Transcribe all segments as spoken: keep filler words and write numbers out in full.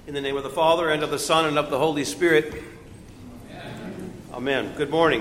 In the name of the Father, and of the Son, and of the Holy Spirit. Amen. Amen. Good morning.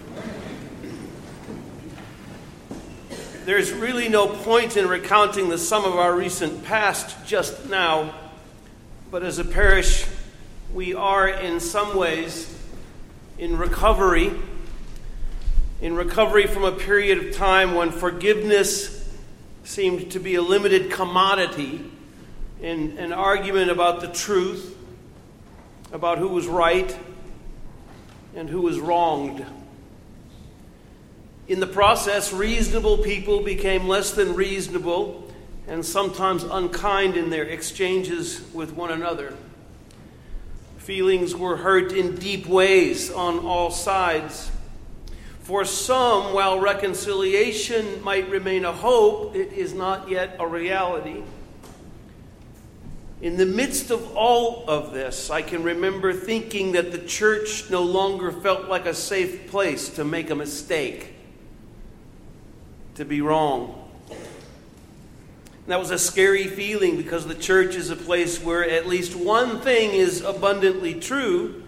There's really no point in recounting the sum of our recent past just now, but as a parish, we are in some ways in recovery, in recovery from a period of time when forgiveness seemed to be a limited commodity in an argument about the truth, about who was right and who was wronged. In the process, reasonable people became less than reasonable and sometimes unkind in their exchanges with one another. Feelings were hurt in deep ways on all sides. For some, while reconciliation might remain a hope, it is not yet a reality. In the midst of all of this, I can remember thinking that the church no longer felt like a safe place to make a mistake, to be wrong. And that was a scary feeling because the church is a place where at least one thing is abundantly true.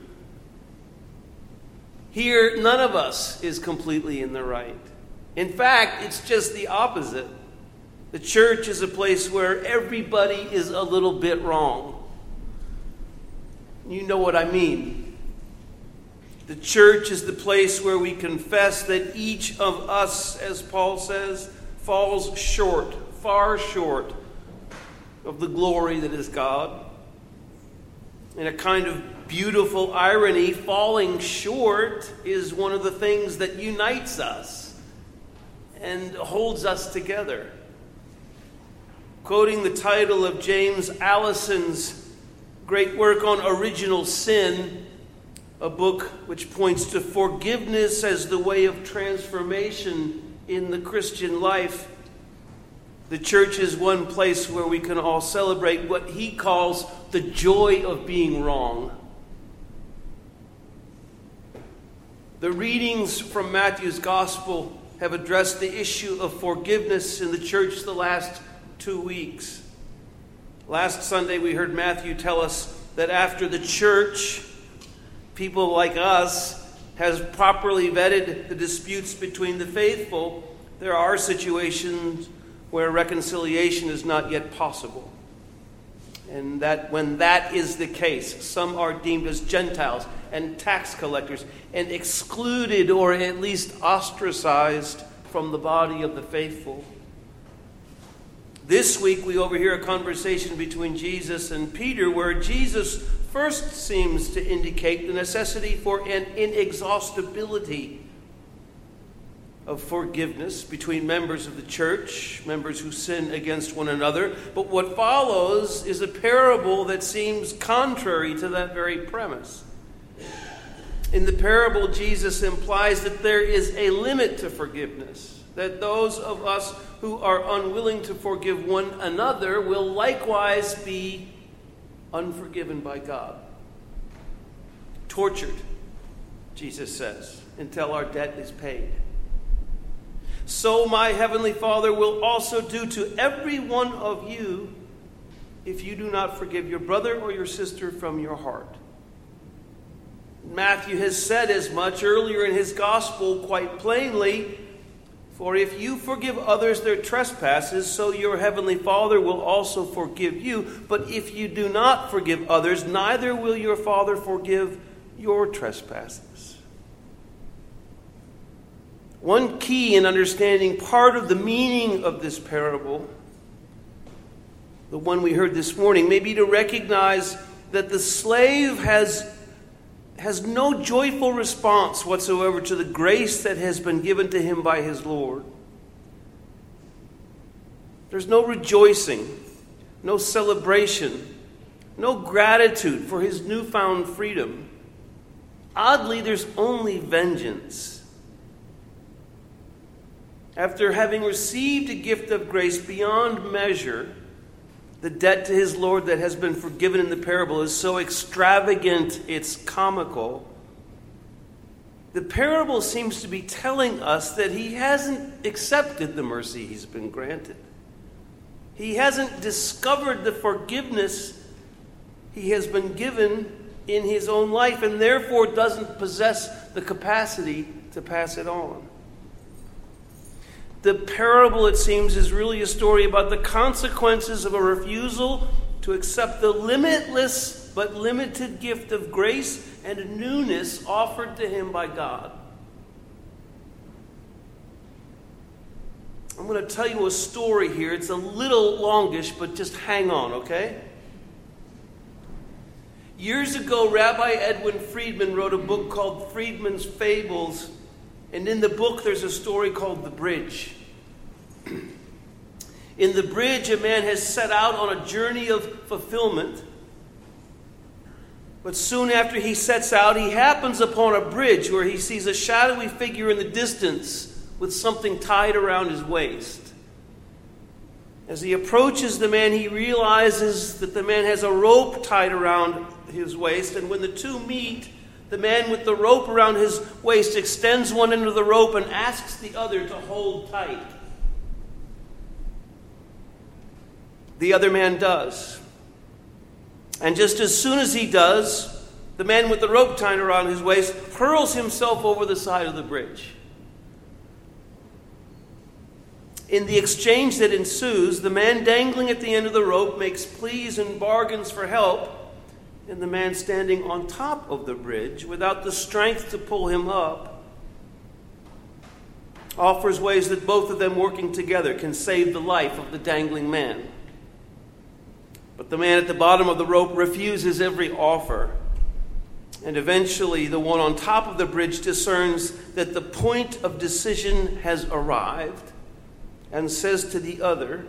Here, none of us is completely in the right. In fact, it's just the opposite. The church is a place where everybody is a little bit wrong. You know what I mean. The church is the place where we confess that each of us, as Paul says, falls short, far short of the glory that is God. In a kind of beautiful irony, falling short is one of the things that unites us and holds us together. Quoting the title of James Allison's great work on original sin, a book which points to forgiveness as the way of transformation in the Christian life, the church is one place where we can all celebrate what he calls the joy of being wrong. The readings from Matthew's Gospel have addressed the issue of forgiveness in the church the last two weeks. Last Sunday we heard Matthew tell us that after the church, people like us, has properly vetted the disputes between the faithful, there are situations where reconciliation is not yet possible. And that when that is the case, some are deemed as Gentiles and tax collectors and excluded or at least ostracized from the body of the faithful. This week we overhear a conversation between Jesus and Peter where Jesus first seems to indicate the necessity for an inexhaustibility of forgiveness between members of the church, members who sin against one another. But what follows is a parable that seems contrary to that very premise. In the parable, Jesus implies that there is a limit to forgiveness, that those of us who are unwilling to forgive one another will likewise be unforgiven by God. Tortured, Jesus says, until our debt is paid. So my heavenly Father will also do to every one of you if you do not forgive your brother or your sister from your heart. Matthew has said as much earlier in his gospel quite plainly. For if you forgive others their trespasses, so your heavenly Father will also forgive you. But if you do not forgive others, neither will your Father forgive your trespasses. One key in understanding part of the meaning of this parable, the one we heard this morning, may be to recognize that the slave has has no joyful response whatsoever to the grace that has been given to him by his Lord. There's no rejoicing, no celebration, no gratitude for his newfound freedom. Oddly, there's only vengeance. After having received a gift of grace beyond measure, the debt to his Lord that has been forgiven in the parable is so extravagant it's comical. The parable seems to be telling us that he hasn't accepted the mercy he's been granted. He hasn't discovered the forgiveness he has been given in his own life and therefore doesn't possess the capacity to pass it on. The parable, it seems, is really a story about the consequences of a refusal to accept the limitless but limited gift of grace and newness offered to him by God. I'm going to tell you a story here. It's a little longish, but just hang on, okay? Years ago, Rabbi Edwin Friedman wrote a book called Friedman's Fables, and in the book there's a story called The Bridge. In The Bridge, a man has set out on a journey of fulfillment, but soon after he sets out, he happens upon a bridge where he sees a shadowy figure in the distance with something tied around his waist. As he approaches the man, he realizes that the man has a rope tied around his waist, and when the two meet, the man with the rope around his waist extends one end of the rope and asks the other to hold tight. The other man does. And just as soon as he does, the man with the rope tied around his waist hurls himself over the side of the bridge. In the exchange that ensues, the man dangling at the end of the rope makes pleas and bargains for help, and the man standing on top of the bridge, without the strength to pull him up, offers ways that both of them working together can save the life of the dangling man. But the man at the bottom of the rope refuses every offer, and eventually the one on top of the bridge discerns that the point of decision has arrived, and says to the other,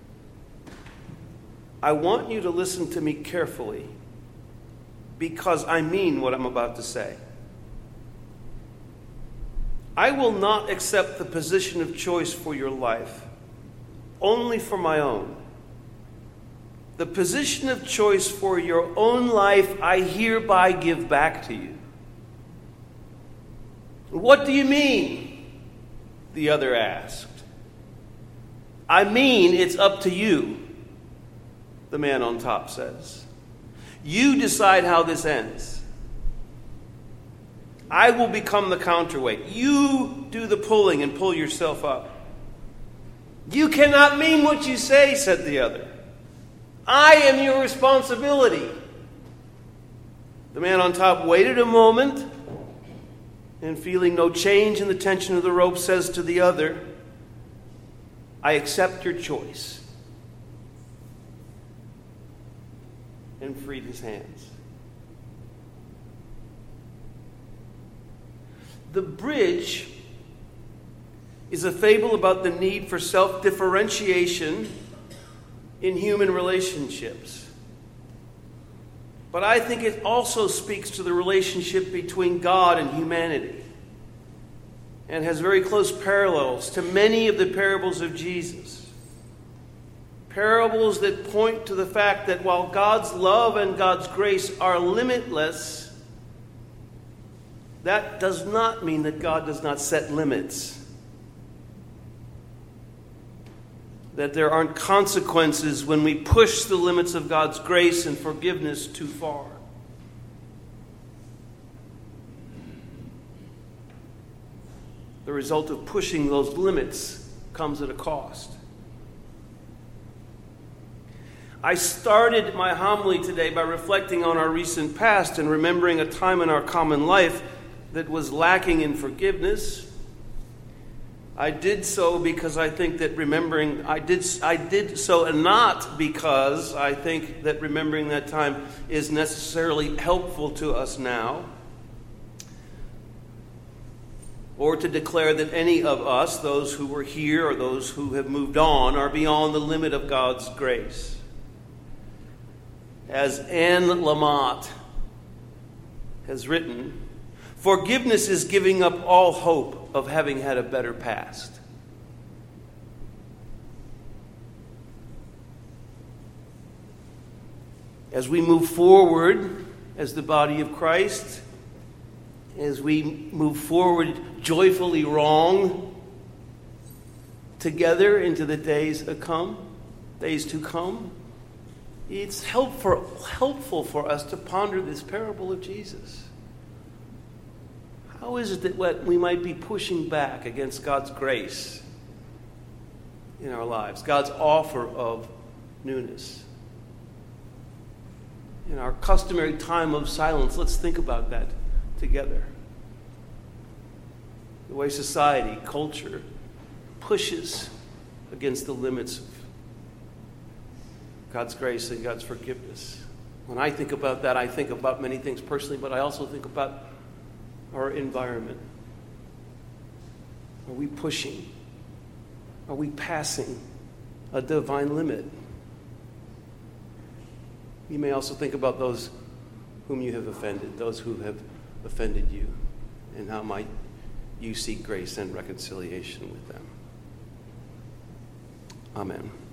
I want you to listen to me carefully because I mean what I'm about to say. I will not accept the position of choice for your life, only for my own. The position of choice for your own life I hereby give back to you. What do you mean? The other asked. I mean, it's up to you, the man on top says. You decide how this ends. I will become the counterweight. You do the pulling and pull yourself up. You cannot mean what you say, said the other. I am your responsibility. The man on top waited a moment and, feeling no change in the tension of the rope, says to the other, I accept your choice. And freed his hands. The bridge is a fable about the need for self-differentiation in human relationships. But I think it also speaks to the relationship between God and humanity, and has very close parallels to many of the parables of Jesus. Parables that point to the fact that while God's love and God's grace are limitless, that does not mean that God does not set limits. That there aren't consequences when we push the limits of God's grace and forgiveness too far. The result of pushing those limits comes at a cost. I started my homily today by reflecting on our recent past and remembering a time in our common life that was lacking in forgiveness. I did so because I think that remembering, I did, I did so and not because I think that remembering that time is necessarily helpful to us now, or to declare that any of us, those who were here or those who have moved on, are beyond the limit of God's grace. As Anne Lamott has written, forgiveness is giving up all hope of having had a better past. As we move forward as the body of Christ, as we move forward joyfully wrong together into the days to come, days to come, It's helpful, helpful for us to ponder this parable of Jesus. How is it that what we might be pushing back against God's grace in our lives, God's offer of newness? In our customary time of silence, let's think about that together. The way society, culture, pushes against the limits of God's grace and God's forgiveness. When I think about that, I think about many things personally, but I also think about our environment. Are we pushing? Are we passing a divine limit? You may also think about those whom you have offended, those who have offended you, and how might you seek grace and reconciliation with them. Amen.